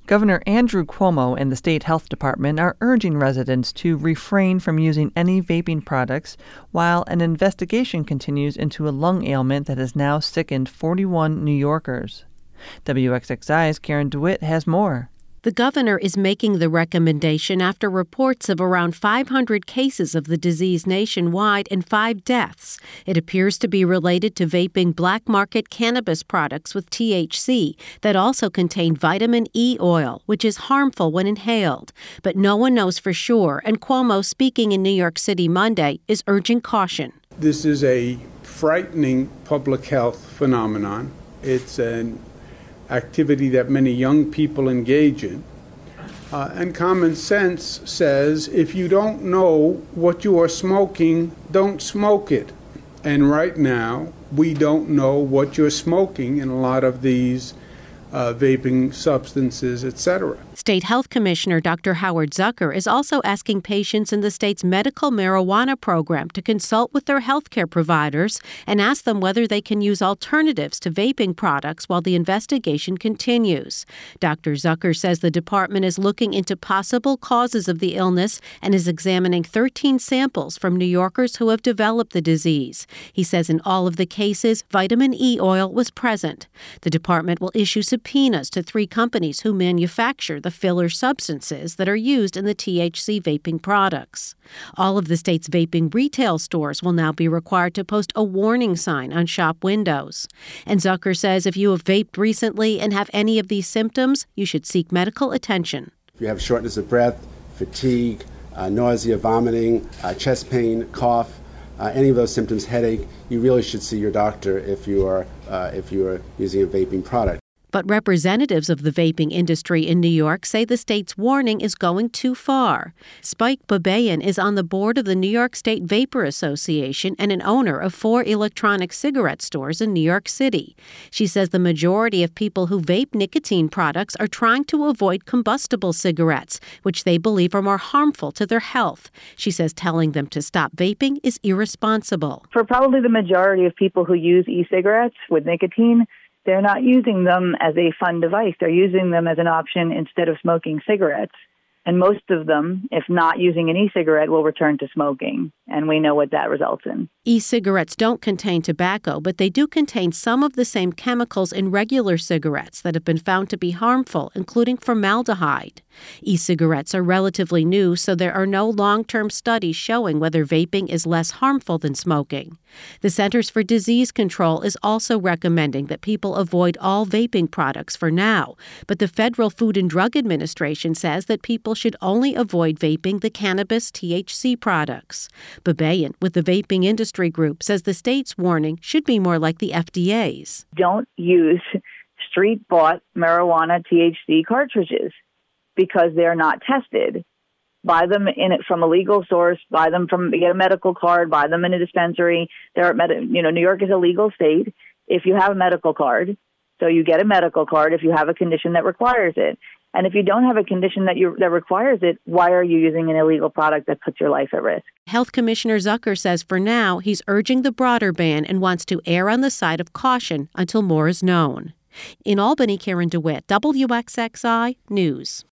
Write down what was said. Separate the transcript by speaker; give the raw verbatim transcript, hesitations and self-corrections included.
Speaker 1: Governor Andrew Cuomo and the state health department are urging residents to refrain from using any vaping products while an investigation continues into a lung ailment that has now sickened forty-one New Yorkers. W X X I's Karen DeWitt has more.
Speaker 2: The governor is making the recommendation after reports of around five hundred cases of the disease nationwide and five deaths. It appears to be related to vaping black market cannabis products with T H C that also contain vitamin E oil, which is harmful when inhaled. But no one knows for sure, and Cuomo, speaking in New York City Monday, is urging caution.
Speaker 3: This is a frightening public health phenomenon. It's an activity that many young people engage in. Uh, and common sense says if you don't know what you are smoking, don't smoke it. And right now, we don't know what you're smoking in a lot of these uh, vaping substances, et cetera.
Speaker 2: State Health Commissioner Doctor Howard Zucker is also asking patients in the state's medical marijuana program to consult with their health care providers and ask them whether they can use alternatives to vaping products while the investigation continues. Doctor Zucker says the department is looking into possible causes of the illness and is examining thirteen samples from New Yorkers who have developed the disease. He says in all of the cases, vitamin E oil was present. The department will issue subpoenas to three companies who manufacture the filler substances that are used in the T H C vaping products. All of the state's vaping retail stores will now be required to post a warning sign on shop windows. And Zucker says if you have vaped recently and have any of these symptoms, you should seek medical attention.
Speaker 4: If you have shortness of breath, fatigue, uh, nausea, vomiting, uh, chest pain, cough, uh, any of those symptoms, headache, you really should see your doctor if you are uh, if you are using a vaping product.
Speaker 2: But representatives of the vaping industry in New York say the state's warning is going too far. Spike Babayan is on the board of the New York State Vapor Association and an owner of four electronic cigarette stores in New York City. She says the majority of people who vape nicotine products are trying to avoid combustible cigarettes, which they believe are more harmful to their health. She says telling them to stop vaping is irresponsible.
Speaker 5: For probably the majority of people who use e-cigarettes with nicotine, they're not using them as a fun device. They're using them as an option instead of smoking cigarettes. And most of them, if not using an e-cigarette, will return to smoking. And we know what that results in.
Speaker 2: E-cigarettes don't contain tobacco, but they do contain some of the same chemicals in regular cigarettes that have been found to be harmful, including formaldehyde. E-cigarettes are relatively new, so there are no long-term studies showing whether vaping is less harmful than smoking. The Centers for Disease Control is also recommending that people avoid all vaping products for now, but the Federal Food and Drug Administration says that people should only avoid vaping the cannabis T H C products. Babayan, with the Vaping Industry Group, says the state's warning should be more like the F D A's.
Speaker 5: Don't use street-bought marijuana T H C cartridges because they're not tested. Buy them in it from a legal source. Buy them from get a medical card. Buy them in a dispensary. There are, med- you know, New York is a legal state. If you have a medical card, so you get a medical card if you have a condition that requires it. And if you don't have a condition that you that requires it, why are you using an illegal product that puts your life at risk?
Speaker 2: Health Commissioner Zucker says for now he's urging the broader ban and wants to err on the side of caution until more is known. In Albany, Karen DeWitt, W X X I News.